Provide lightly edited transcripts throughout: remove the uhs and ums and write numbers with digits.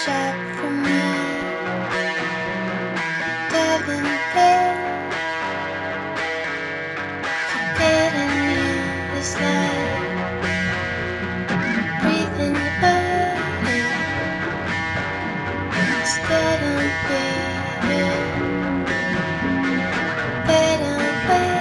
shop for me. Diving there, forgetting you is like breathing the body. Instead of being better way,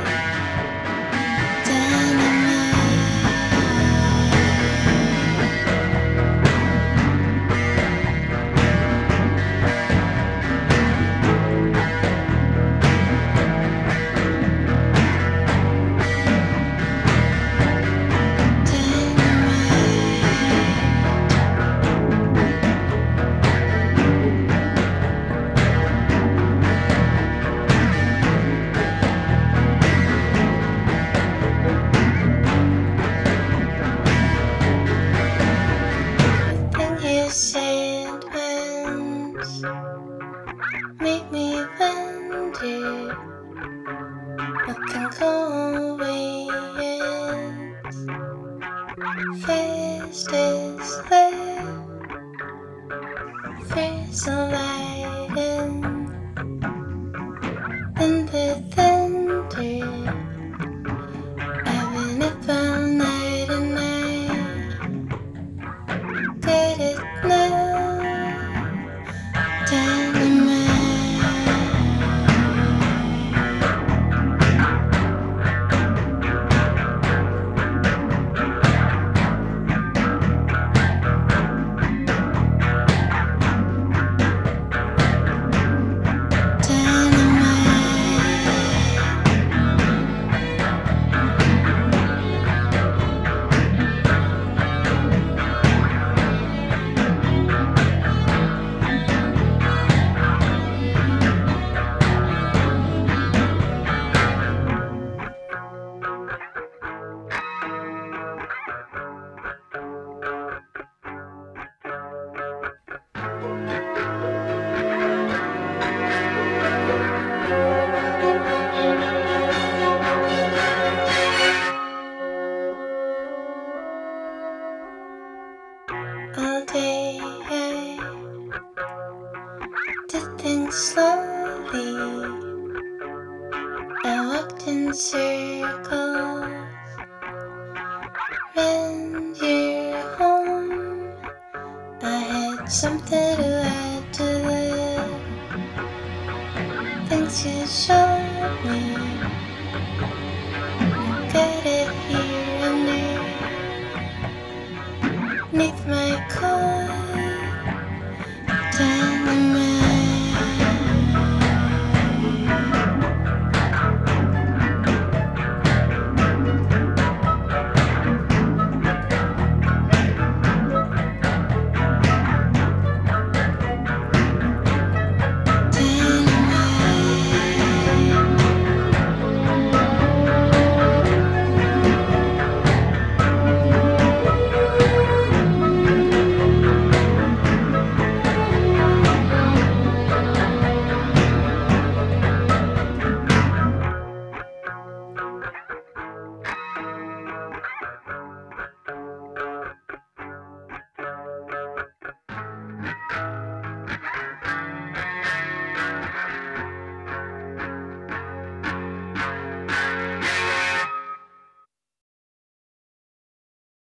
you said once make me wonder what can go away is first is left, first light and the thunder. I've been up all night and I did it now. All day I did things slowly. I walked in circles. When you're home, I had something to add to the things you showed me.